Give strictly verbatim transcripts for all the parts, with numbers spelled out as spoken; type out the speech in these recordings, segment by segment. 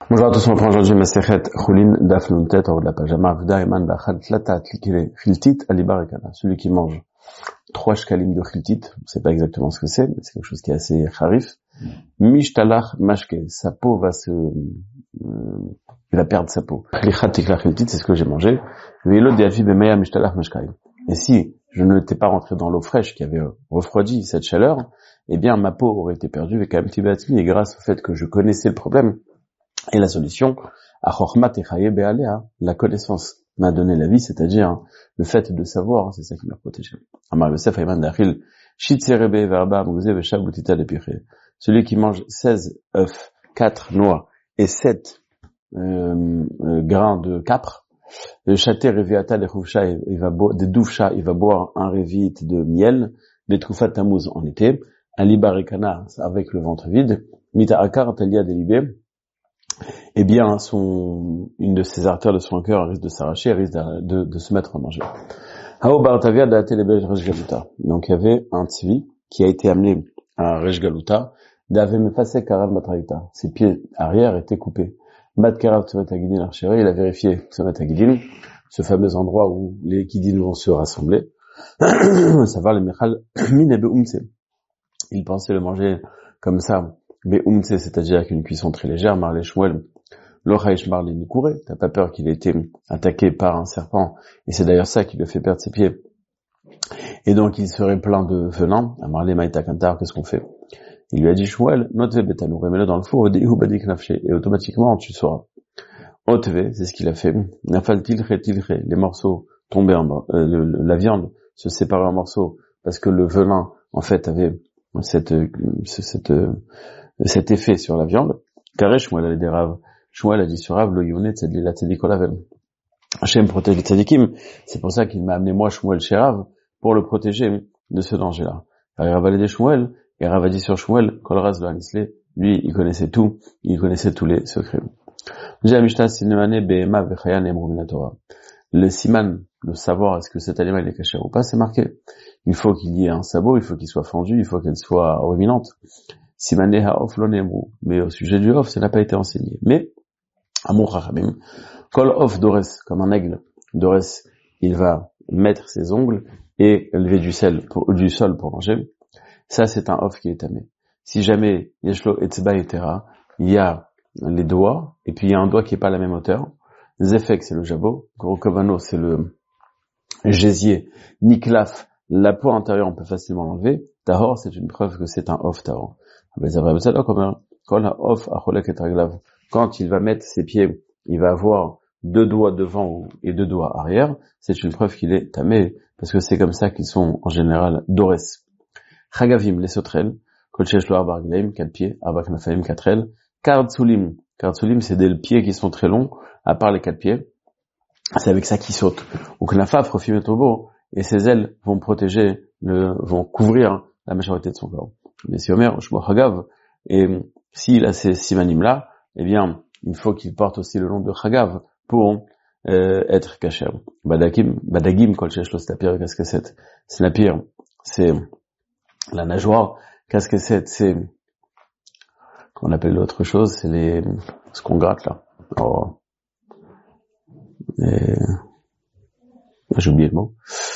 Bonjour à tous, on reprend aujourd'hui Masechet Chulin Daf Nun Tet, en haut de la page. Amar Vda Eman Bachal Tlata Tlikele Chiltit Alibar Ekana. Celui qui mange trois shkalim de chiltit, on ne sait pas exactement ce que c'est, mais c'est quelque chose qui est assez harif. Mishtalach Mashke, sa peau va se, euh, il va perdre sa peau. Chlichat Tikla Chiltit, c'est ce que j'ai mangé. Velo Diafi Bemeya Mishtalach Mashkaim. Et si je ne n'étais pas rentré dans l'eau fraîche qui avait refroidi cette chaleur, eh bien ma peau aurait été perdue, et grâce au fait que je connaissais le problème, et la solution, la connaissance m'a donné la vie, c'est-à-dire le fait de savoir, c'est ça qui m'a protégé. Celui qui mange seize œufs, quatre noix et sept euh, euh, grains de capre, le châté reviata des doufcha, il va boire des doufcha, il va boire un révit de miel, des troufat tamouz en été, un libarikana avec le ventre vide, mita akar talia delibé, eh bien, son, une de ses artères de son cœur risque de s'arracher, risque de, de, de se mettre en danger. Donc, il y avait un tzvi qui a été amené à Resh Galuta, ses pieds arrière étaient coupés. Il a vérifié ce fameux endroit où les Kidin vont se rassembler, savoir les Mechal Mine Beumse. Il pensait le manger comme ça, Beumse, c'est-à-dire avec une cuisson très légère, Marlé Shmuel, L'Ochaïch Marlé Nikouré, t'as pas peur qu'il ait été attaqué par un serpent, et c'est d'ailleurs ça qui lui a fait perdre ses pieds. Et donc il serait plein de venin, à Marlé Maïta Kantar, qu'est-ce qu'on fait? Il lui a dit Shmuel, Notve Betanu, remets-le dans le four, Dehu Badik Nafshe, et automatiquement tu sauras. Otve, c'est ce qu'il a fait. Nafal Tilre Tilre, les morceaux tombaient en bas, euh, le, le, la viande se séparait en morceaux, parce que le venin, en fait, avait cette, cette, cet effet sur la viande. Carré, Shmuel a des raves. Shmuel a dit sur Rav, le Yonet, c'est de la Tzedikolavel. Hachem protège les Tzedikim. C'est pour ça qu'il m'a amené moi, Shmuel, chez Rav, pour le protéger de ce danger-là. Alors, Rav a dit Shmuel, et Rav a dit sur Shmuel, Kolraz de Hanisle, lui, il connaissait tout, il connaissait tous les secrets. Le siman, le savoir, est-ce que cet animal est caché ou pas, c'est marqué. Il faut qu'il y ait un sabot, il faut qu'il soit fendu, il faut qu'elle soit ruminante. Simané ha'of lo ne'emru. Mais au sujet du off, ça n'a pas été enseigné. Mais, Amor Chachamim, kol off dores, comme un aigle, dores, il va mettre ses ongles et lever du sel, pour, du sol pour manger. Ça, c'est un off qui est tamé. Si jamais, yeshlo etzba etera, il y a les doigts, et puis il y a un doigt qui est pas à la même hauteur. Zefek, c'est le jabot. Grokovano, c'est le gésier. Niklaf, la peau intérieure, on peut facilement l'enlever. Tahor, c'est une preuve que c'est un off tahor. Quand il va mettre ses pieds, il va avoir deux doigts devant et deux doigts arrière. C'est une preuve qu'il est tamé, parce que c'est comme ça qu'ils sont en général dores. Chagavim, les sauterelles. Kolchesh lo arba raglaim, quatre pieds. Arba knafaim, quatre ailes. Kardsulim. Kardsulim, c'est des pieds qui sont très longs, à part les quatre pieds. C'est avec ça qu'ils sautent. Donc la fave profime beau, et ses ailes vont protéger, le, vont couvrir la majorité de son corps. Mais si Omer, Shmochagav, et s'il a ces simanim-là, eh bien, il faut qu'il porte aussi le nom de Chagav pour euh, être kasher. Badagim, badagim, kol shesh lo snapir, casquette. Snapir, c'est la nageoire. Casquette, c'est qu'on appelle autre chose, c'est les ce qu'on gratte là. Oh. Et... j'ai oublié le mot.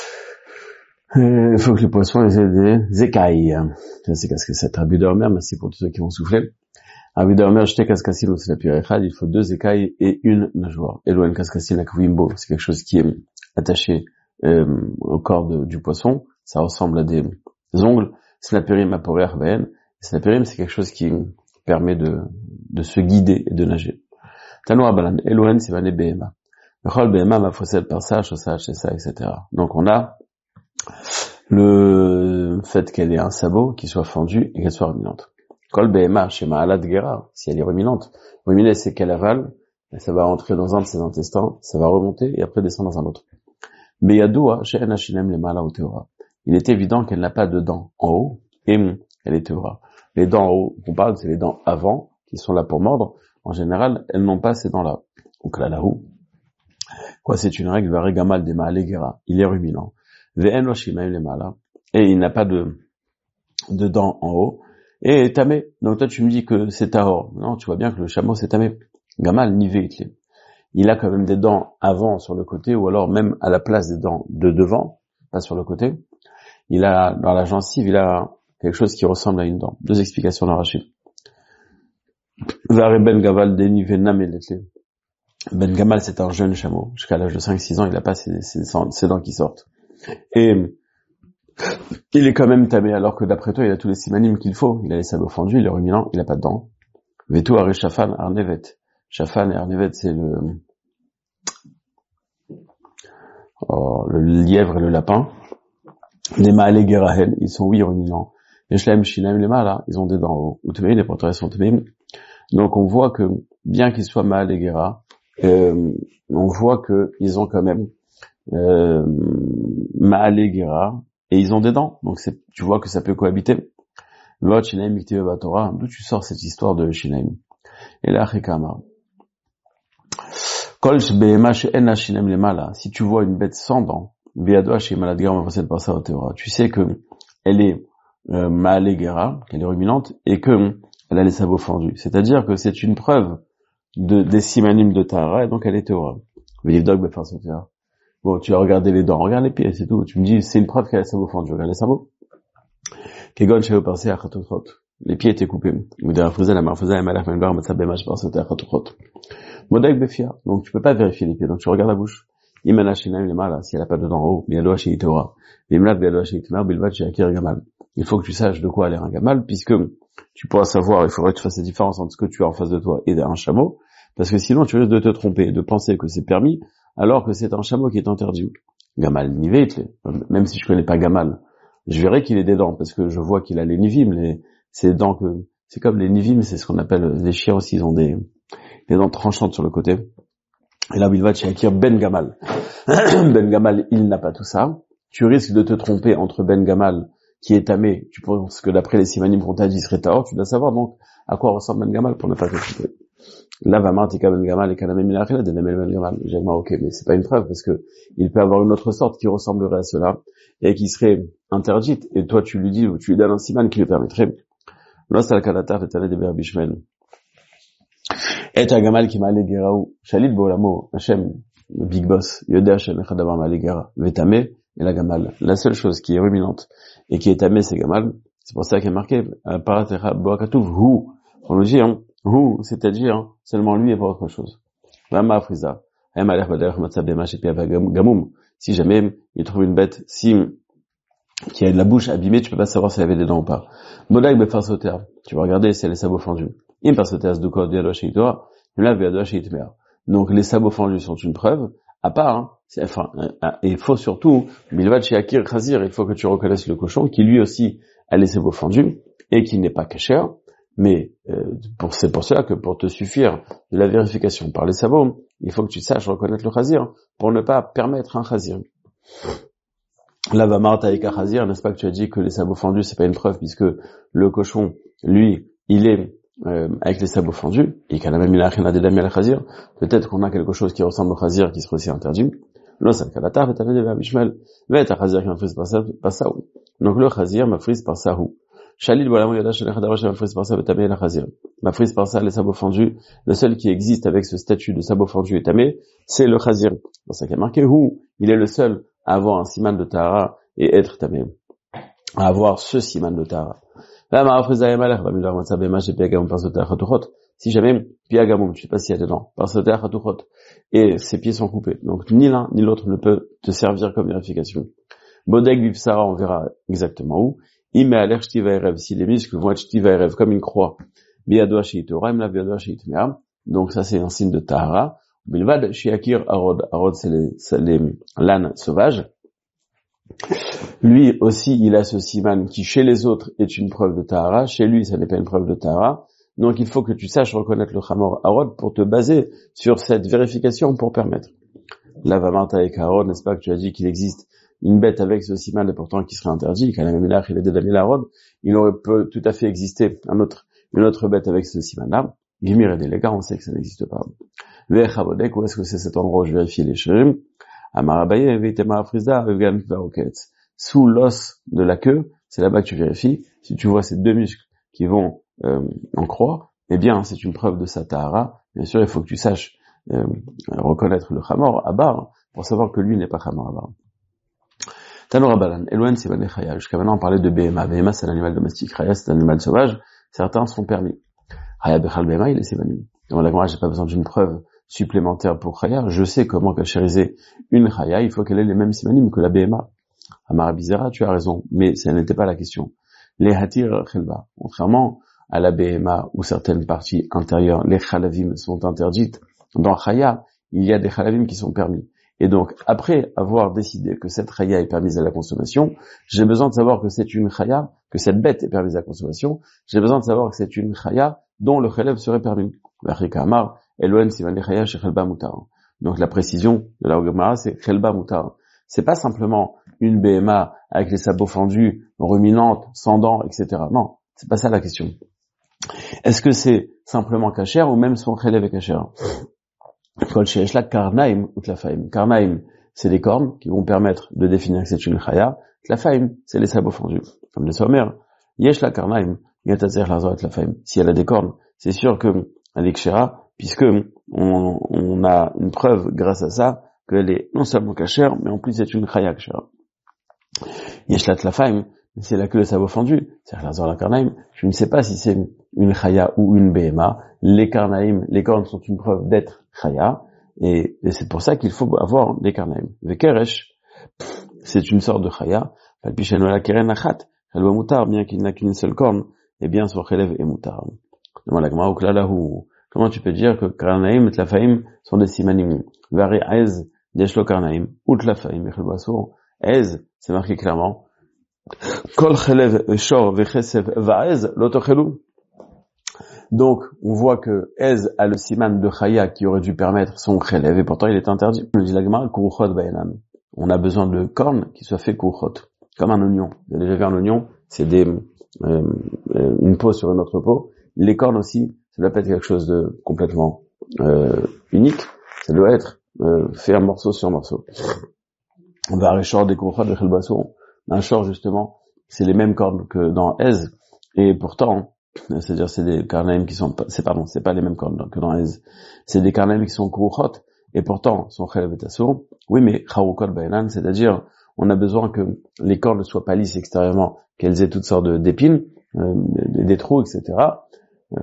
Il faut que les poissons aient des écailles. C'est qu'est-ce que c'est? Un but de mer, merci pour tous ceux qui vont souffler. Un but de mer, jeter cascassil ou c'est la il faut deux écailles et une nageoire. Et l'ouane cascassil la kvimbo, c'est quelque chose qui est attaché euh, au corps de, du poisson. Ça ressemble à des ongles. Snaperim aporé arbaen. Snaperim, c'est quelque chose qui permet de, de se guider et de nager. Tanoa balan, eloen, c'est vané behema. Mechol behema, ma fossel par ça, ça, ça, et cetera. Donc on a le fait qu'elle ait un sabot qui soit fendu et qu'elle soit ruminante. Kol behema, chez ma'alat gera, si elle est ruminante. Ruminée, c'est qu'elle avale, ça va rentrer dans un de ses intestins, ça va remonter et après descendre dans un autre. Beyadoua, chez enachinem le ma'ala ou teora. Il est évident qu'elle n'a pas de dents en haut et elle est teora. Les dents en haut, on parle, c'est les dents avant, qui sont là pour mordre. En général, elles n'ont pas ces dents-là. Donc là, là-haut. Quoi, c'est une règle, varegamal des ma'alegera. Il est ruminant. Ve'en washimaim le ma'ala. Et il n'a pas de, de dents en haut. Et tamé. Donc toi, tu me dis que c'est tahor. Non, tu vois bien que le chameau, c'est tamé. Gamal, niveitli. Il a quand même des dents avant sur le côté, ou alors même à la place des dents de devant, pas sur le côté. Il a, dans la gencive, il a quelque chose qui ressemble à une dent. Deux explications d'Arachid. Vare Ben Gamal dénivé nameletli. Ben Gamal, c'est un jeune chameau. Jusqu'à l'âge de cinq six ans, il a pas ses, ses, ses dents qui sortent. Et il est quand même tamé, alors que d'après toi, il a tous les simanim qu'il faut. Il a les sabots fendus, il est ruminant, il a pas de dents. Vetu Are Shafan Arnevet. Shafan et Arnevet, c'est le, oh, le lièvre et le lapin. Les Maale Gerahel, ils sont oui ruminants. Les Shlaim Shinaim, les Maala, ils ont des dents Utmeim, les porteurs sont Utmeim. Donc on voit que, bien qu'ils soient Maale Gera, euh, on voit que ils ont quand même, euh, Maale Gera, et ils ont des dents. Donc c'est, tu vois que ça peut cohabiter. D'où tu sors cette histoire de Shinaim? Et là, Chekama. Si tu vois une bête sans dents, tu sais que elle est euh, ma'alegera, qu'elle est ruminante, et que elle a les sabots fendus. C'est-à-dire que c'est une preuve de, des simanim de Tahara, et donc elle est théora. Bon, tu as regardé les dents, regarde les pieds, c'est tout. Tu me dis, c'est une preuve qu'elle a les sabots fendus. Regarde les sabots. Les pieds étaient coupés. Donc tu peux pas vérifier les pieds, donc tu regardes la bouche. Si elle a pas de dents en haut, il faut que tu saches de quoi elle est un gamal, puisque tu pourras savoir, il faudrait que tu fasses la différence entre ce que tu as en face de toi et un chameau, parce que sinon tu risques de te tromper, de penser que c'est permis, alors que c'est un chameau qui est interdit. Gamal niveitli, même si je connais pas gamal, je verrai qu'il ait des dents, parce que je vois qu'il a les nivim, les, ces dents que, c'est comme les nivim, c'est ce qu'on appelle, les chiens aussi, ils ont des, des dents tranchantes sur le côté. Et là, il va chez Akir Ben Gamal. Ben Gamal, il n'a pas tout ça. Tu risques de te tromper entre Ben Gamal, qui est tamé, tu penses que d'après les simanim qu'on t'a dit, il serait tahor, tu dois savoir donc à quoi ressemble Ben Gamal pour ne pas te tromper. Là, va martika Ben Gamal et Kanamé Milachila de Ben Gamal. J'ai dit, ok, mais c'est pas une preuve, parce que il peut avoir une autre sorte qui ressemblerait à cela, et qui serait interdite, et toi tu lui dis, ou tu lui donnes un siman qui lui permettrait. Lorsqu'al kalatar est allé de Berbishmel. Et un gamal qui m'a allé Geraou, Shalit Bolamo, Hachem, le Big Boss, Yodé Hachem, Echadabar m'a allé Gera, Vetamé, et la gamal. La seule chose qui est ruminante, et qui est tamée, c'est gamal. C'est pour ça qu'il est marqué, Paratecha Boakatouv, Hu. On nous dit, hein, Hu, c'est-à-dire, hein, seulement lui et pas autre chose. Vama Afriza. Si jamais il trouve une bête, si, qui a de la bouche abîmée, tu peux pas savoir si elle avait des dents ou pas. Modag befarsoter. Tu vas regarder si elle a les sabots fendus. Donc les sabots fendus sont une preuve, à part, hein, enfin, et il faut surtout, il faut que tu reconnaisses le cochon, qui lui aussi a les sabots fendus, et qui n'est pas caché, mais euh, pour, c'est pour cela que pour te suffire de la vérification par les sabots, il faut que tu saches reconnaître le chazir, pour ne pas permettre un chazir. Là, va marta avec un chazir, n'est-ce pas que tu as dit que les sabots fendus, c'est pas une preuve, puisque le cochon, lui, il est Euh, avec les sabots fendus, et qu'elle a même mis la china des dames à la chazir, peut-être qu'on a quelque chose qui ressemble au chazir qui serait aussi interdit. Là, c'est le cas d'attard, et t'avais des verbishmel. Mais t'as chazir qui m'a frise par ça, par ça, ou. Donc, le chazir m'a frise par ça, ou. Chalil, voilà, mon yada, chalil, chadara, m'a frise par ça, et tamé, la chazir. M'a frise par ça, les sabots fendus. Le seul qui existe avec ce statut de sabot fendu et tamé, c'est le chazir. C'est ça qui est marqué, ou. Il est le seul à avoir un siman de tahara et être tamé. À avoir ce siman de tahara. Si jamais piagamum, je sais pas s'il y a dedans, et ses pieds sont coupés, donc ni l'un ni l'autre ne peut te servir comme vérification. Bodeg vipsara, on verra exactement où. Ime aler shtivaerev, si les muscles vont être shtivaerev comme une croix, biadoa sheitora, imla biadoa sheitmea, donc ça c'est un signe de tahara. Bilvad shiakir arod, arod c'est les, c'est les l'âne sauvage. Lui aussi, il a ce siman qui, chez les autres, est une preuve de tahara. Chez lui, ça n'est pas une preuve de tahara. Donc, il faut que tu saches reconnaître le chamor harod pour te baser sur cette vérification pour permettre. Là, va marta avec harod, n'est-ce pas que tu as dit qu'il existe une bête avec ce siman et pourtant qui serait interdit, quand même là, il est de la harod, il aurait peut tout à fait exister un autre, une autre bête avec ce siman-là. Gimir et délégat, on sait que ça n'existe pas. Le chabodek, où est-ce que c'est cet endroit où je vérifie les chérim? Sous l'os de la queue, c'est là-bas que tu vérifies. Si tu vois ces deux muscles qui vont euh, en croix, eh bien, c'est une preuve de sa tahara. Bien sûr, il faut que tu saches euh, reconnaître le Hamor, Abar, pour savoir que lui n'est pas Hamor Abar. Tano Rabbanan, Elohen Sivané Chaya. Jusqu'à maintenant, on parlait de Behema. Behema, c'est un animal domestique. Chaya, c'est un animal sauvage. Certains sont permis. Chaya Bechal Behema, il est Sivané. Dans la Gemara, j'ai pas besoin d'une preuve supplémentaire pour Chaya. Je sais comment cachériser une Chaya. Il faut qu'elle ait les mêmes Sivanim que la Behema. Amar Bizera, tu as raison. Mais ça n'était pas la question. Les Hatir Chelba. Contrairement à la Behema, où certaines parties intérieures, les Chalavim, sont interdites, dans Chaya, il y a des Chalavim qui sont permis. Et donc, après avoir décidé que cette chaya est permise à la consommation, j'ai besoin de savoir que c'est une chaya, que cette bête est permise à la consommation, j'ai besoin de savoir que c'est une chaya dont le chalev serait permis. Donc la précision de la Gemara, c'est chelba mutar. C'est pas simplement une behema avec les sabots fendus, ruminante, sans dents, et cetera. Non, c'est pas ça la question. Est-ce que c'est simplement kasher ou même son chalev est kasher? Kol sheyesh la karnaim ou tlafaim. Karnaim, c'est les cornes qui vont permettre de définir que c'est une chaya. Tlafaim, c'est les sabots fendus. Comme le sommaire, yesh la karnaim, yatazer lazor tlafaim. Si elle a des cornes, c'est sûr que elle est kshera, puisque on, on a une preuve grâce à ça qu'elle est non seulement kasher, mais en plus c'est une chaya kshera. Yesh la tlafaim, c'est la queue de sabot fendu, c'est-à-dire lazor la karnaim. Je ne sais pas si c'est une chaya ou une behema. Les karnaim, les cornes sont une preuve d'être chaya, et, et c'est pour ça qu'il faut avoir des karnaim. Vekeresh, c'est une sorte de chaya, palpichenola keren achat, chelba mutar, bien qu'il n'a qu'une seule corne, et bien son chelev est mutar. Comment tu peux dire que karnaim et tlafaim sont des simanim? Vari ez, deshlo karnaim, ou tlafaim, echelbasour. Ez, c'est marqué clairement, kol chelev veshor vechesev vaez, l'otochelu. Donc, on voit que Ez a le siman de Chaya qui aurait dû permettre son chelev, et pourtant il est interdit. Le dit la Gemara, kuruchot baenan. On a besoin de cornes qui soient fait kuruchot, comme un oignon. Vous avez déjà vu un oignon, c'est des, euh, une peau sur une autre peau. Les cornes aussi, ça doit pas être quelque chose de complètement euh, unique. Ça doit être euh, fait un morceau sur morceau. On va arrêter des kuruchot de chelbasso. Un short, justement, c'est les mêmes cornes que dans Ez, et pourtant, c'est-à-dire c'est des karnaim qui sont pas, c'est pardon, c'est pas les mêmes cornes que dans Ez. C'est des karnaim qui sont kuruchot, et pourtant, son chelev est assour. Oui, mais charukot baenan, c'est-à-dire, on a besoin que les cornes ne soient pas lisses extérieurement, qu'elles aient toutes sortes d'épines, euh, des, des trous, et cetera. Euh,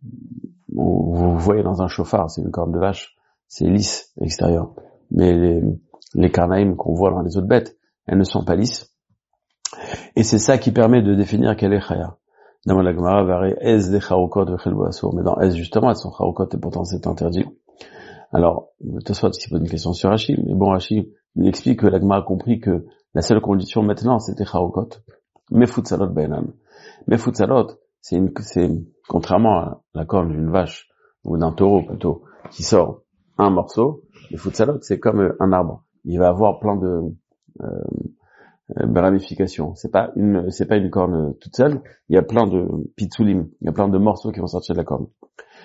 vous voyez dans un chauffard, c'est une corne de vache, c'est lisse extérieur. Mais les, les karnaim qu'on voit dans les autres bêtes, elles ne sont pas lisses. Et c'est ça qui permet de définir quelle est chaya. Dans la Gemara, varie ez des charukot de chelboassour. Mais dans ez, justement, elles sont charukot et pourtant c'est interdit. Alors, Tosfot s'y pose une question sur Rashi, mais bon, Rashi, il explique que la Gemara a compris que la seule condition maintenant, c'était charukot. Mais futsalot bainan. Mais futsalot, c'est une, c'est, contrairement à la corne d'une vache, ou d'un taureau plutôt, qui sort un morceau, le futsalot, c'est comme un arbre. Il va avoir plein de, euh, ramifications. C'est pas une, c'est pas une corne toute seule. Il y a plein de pitsulim. Il y a plein de morceaux qui vont sortir de la corne.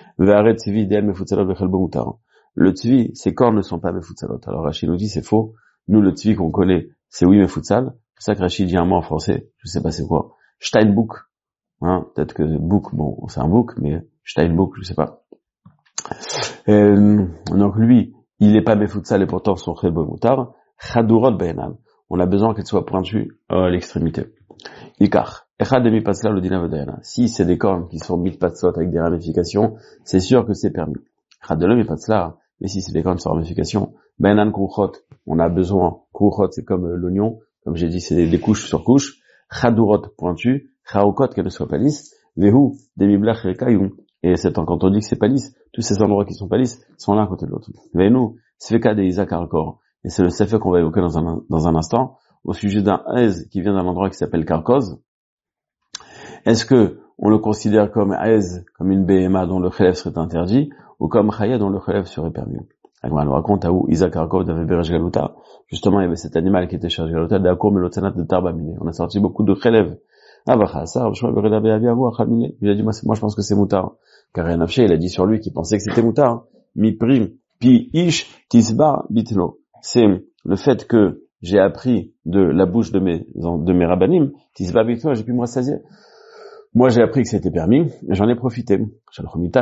Le tzvi, ces cornes ne sont pas mefutsalot. Alors Rachid nous dit c'est faux. Nous, le tzvi qu'on connaît, c'est oui mefutsal. C'est ça que Rachid dit un mot en français. Je sais pas c'est quoi. Steinbuch. Hein, peut-être que bouc, bon, c'est un bouc, mais Steinbuch, je sais pas. Euh, donc lui, il est pas mefutsal et pourtant son chebo mutar. Chadurot beinal. On a besoin qu'elle soit pointue à l'extrémité. Ikar. Echad de mipatzla le dina vedayana. Si c'est des cornes qui sont mitpatzlot avec des ramifications, c'est sûr que c'est permis. Echad de le mipatzla, mais si c'est des cornes sans ramifications, bainan kruchot, on a besoin, kruchot c'est comme l'oignon, comme j'ai dit, c'est des, des couches sur couches, chadurot pointu, charukot qu'elle ne soit pas lisse, vehu, demiblach rekayum, et c'est quand on dit que c'est pas lisse, tous ces endroits qui sont pas lisses sont l'un à côté de l'autre. Venu, sveka de Isaac Arcor. Et c'est le safek qu'on va évoquer dans un, dans un instant, au sujet d'un ez qui vient d'un endroit qui s'appelle Karkoz. Est-ce que on le considère comme ez, comme une behema dont le chelev serait interdit, ou comme chaya dont le chelev serait permis? Agma nous raconte à où Isaac Karkov avait Berej Galuta. Justement, il y avait cet animal qui était chargé Galuta, d'Akour Melotanat de Tarbamine. On a sorti beaucoup de chelev. Ah, bah, ça, je crois, il a dit, moi, moi, je pense que c'est moutard. Car Renafché, il a dit sur lui qu'il pensait que c'était moutard. Mi prim, pi ish, tisba, bitno. C'est le fait que j'ai appris de la bouche de mes, de mes rabbanim, tisba bitno, j'ai pu me rassasier. Moi, j'ai appris que c'était permis, et j'en ai profité. Il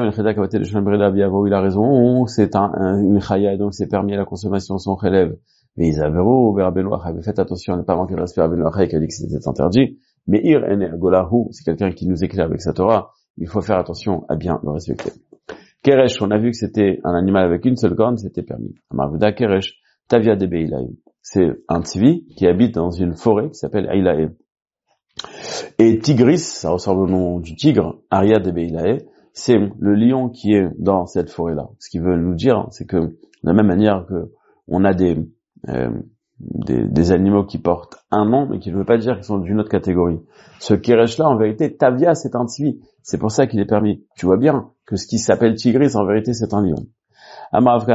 a raison, c'est un, un, une chaya, donc c'est permis à la consommation sans relève. Mais Isaveru, faites attention à ne pas manquer de respect à Ben Noachai qui a dit que c'était interdit. Mais Ir ene golahu, c'est quelqu'un qui nous éclaire avec sa Torah, il faut faire attention à bien le respecter. Keresh, on a vu que c'était un animal avec une seule corne, c'était permis. Amarveda Keresh, Tavia de Beilaï. C'est un tzvi qui habite dans une forêt qui s'appelle Eilae. Et Tigris, ça ressemble au nom du tigre, Aria de Beilae, c'est le lion qui est dans cette forêt-là. Ce qui veut nous dire, c'est que, de la même manière que on a des, euh, des, des animaux qui portent un nom, mais qui ne veut pas dire qu'ils sont d'une autre catégorie. Ce Keresh-là, en vérité, Tavia, c'est un tzvi. C'est pour ça qu'il est permis. Tu vois bien que ce qui s'appelle Tigris, en vérité, c'est un lion. Entre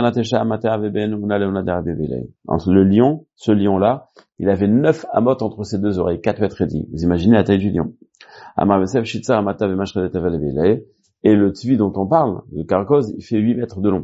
le lion, ce lion-là, il avait neuf amotes entre ses deux oreilles, quatre mètres et dix. Vous imaginez la taille du lion. Et le tzvi dont on parle, le carcose, il fait huit mètres de long.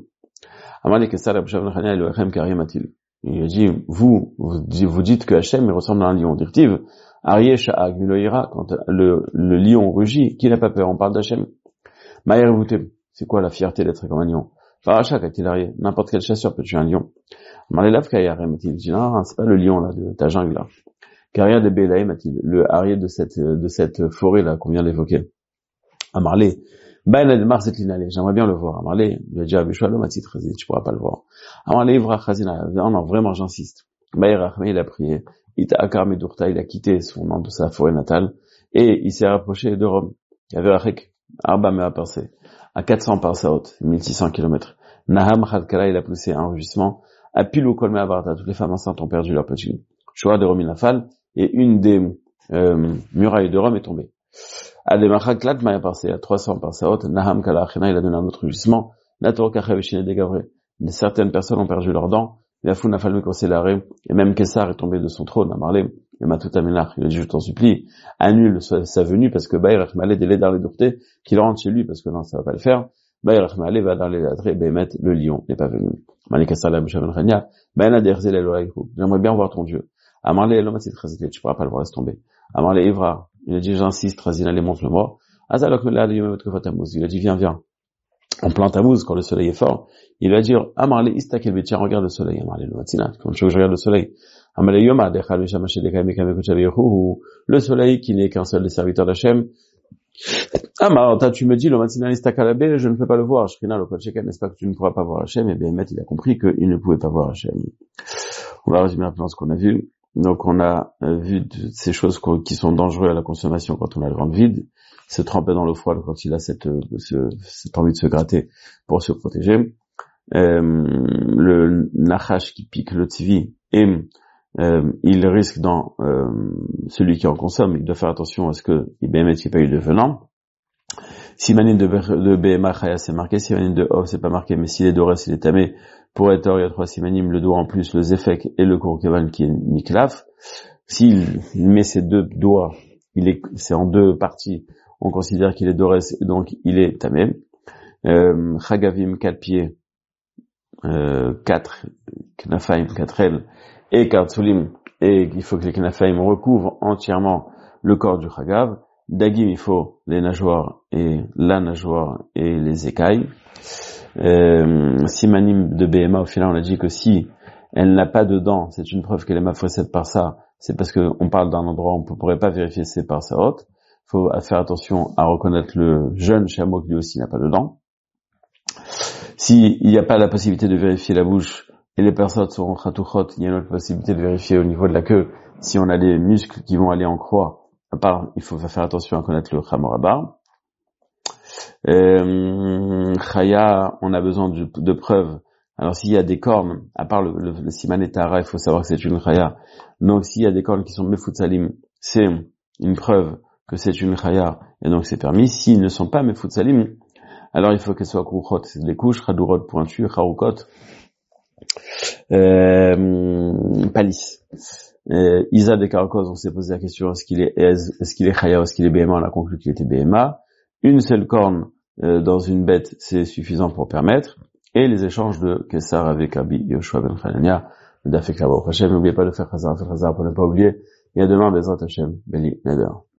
Il a dit, vous, vous dites que Hachem, il ressemble à un lion. Dirtiv, Arié Sha'ag, quand le, le lion rugit, qui n'a pas peur? On parle d'Hachem. Maïr Bouté, c'est quoi la fierté d'être comme un lion? Paracha, quand il arrive, n'importe quel chasseur peut tuer un lion. Marlelav Kayarem, il dit, non, c'est pas le lion, là, de ta jungle, là. Carrière de Belaïm, a-t-il, le arié de cette, de cette forêt, là, qu'on vient d'évoquer. Amarlé, Ben Edmar Zetlinale, j'aimerais bien le voir. Amarlé, il a dit, Abishwalo, Matit Khazin, tu pourras pas le voir. Amarlé, Ivra Khazina, non, non, vraiment, j'insiste. Baïr Achme, il a prié. Ita Akar Medurta, il a quitté son nom de sa forêt natale, et il s'est rapproché de Rome. Il y avait Achek, Arba Mea Parsé, à quatre cents parsaot, mille six cents kilomètres. Naham Khadkala, il a poussé un rugissement. À Pilou Kolme Abarta, toutes les femmes enceintes ont perdu leur petit. Shoah de Rome Nafal, et une des euh, murailles de Rome est tombée. Ademachaklat Maya Parsé, à trois cents parsaot, Naham Kala Achena, il a donné un autre rugissement. Nator Kachaveshine Degavre. Certaines personnes ont perdu leurs dents. Et même Kessar est tombé de son trône, à Marley, et Matutamenach, il a dit, je t'en supplie, annule sa venue, parce que Baïr Achmalé délai dans les dourtés, qu'il rentre chez lui, parce que non, ça va pas le faire. Baïr Achmalé va dans les latrés, Bémet, le lion n'est pas venu. Malik Kessar la Bouchavan Rania, Baïna Derzel Eloaïkou, j'aimerais bien voir ton Dieu. À Marley, l'homme c'est très tu pourras pas le voir, laisse tomber. À Marley, Ivra, il a dit, j'insiste, Razina, les montre-le-moi. Azalok Mela, il a dit, viens, viens. En plein Tammuz, quand le soleil est fort, il va dire, Amarle istakel tiens, regarde le soleil, Amarle le matina, quand je regarde le soleil. Amarle yoma, dechal veshamash dekam ekam ekam le soleil qui n'est qu'un seul des serviteurs d'Hachem. Amar, tu me dis, le matina istakalabe, je ne peux pas le voir, Shrina, le Kocheka, n'est-ce pas que tu ne pourras pas voir Hachem? Et bien, Met, il a compris qu'il ne pouvait pas voir Hachem. On va résumer maintenant ce qu'on a vu. Donc, on a vu ces choses qui sont dangereuses à la consommation quand on a le ventre vide. Se tremper dans l'eau froide quand il a cette, ce, cette envie de se gratter pour se protéger. Euh, le nachash qui pique le tzvi et euh, il risque dans euh, celui qui en consomme, il doit faire attention à ce que il n'y ait pas eu de venin. Simanine de, de B M A Chaya c'est marqué, simanine de Ov c'est pas marqué, mais s'il est doré, s'il est tamé, pour être or, il y a trois simanim, le doigt en plus, le zefek et le kouroukevan qui est niklaf. S'il met ses deux doigts, il est, c'est en deux parties, on considère qu'il est doré, donc il est tamé. Euh, Chagavim, quatre pieds, euh, quatre knafaim, quatre ailes, et kartsulim, et il faut que les knafaim recouvrent entièrement le corps du Chagav. Dagim, il faut les nageoires et la nageoire et les écailles. Euh, Simanim de B M A, au final, on a dit que si elle n'a pas de dents, c'est une preuve qu'elle est mafresette par ça, c'est parce qu'on parle d'un endroit où on ne pourrait pas vérifier ses par sa haute. Il faut faire attention à reconnaître le jeune chameau qui lui aussi n'a pas de dents. S'il n'y a pas la possibilité de vérifier la bouche et les personnes sont chatouchot, il y a une autre possibilité de vérifier au niveau de la queue si on a des muscles qui vont aller en croix. À part, il faut faire attention à connaître le chamorabar. Euh, Chaya, on a besoin de, de preuves. Alors s'il y a des cornes, à part le, le, le siman et tara, il faut savoir que c'est une chaya. Donc s'il y a des cornes qui sont mefutsalim, c'est une preuve que c'est une chaya, et donc c'est permis. S'ils ne sont pas mefutsalim, alors il faut qu'elles soient kouchot, c'est des couches, chadurot pointues, charukot, euh, palis. Euh, Isa des Karakos, on s'est posé la question, est-ce qu'il est est-ce qu'il est chaya, est-ce qu'il est B M A, on a conclu qu'il était B M A. Une seule corne euh, dans une bête, c'est suffisant pour permettre. Et les échanges de Kessar avec Abi Yoshua ben Chanania, le Dafek Labo Hashem, n'oubliez pas de faire Chazar, faire Chazar pour ne pas oublier. Et à demain, Bezrat Hashem, Beli Neder.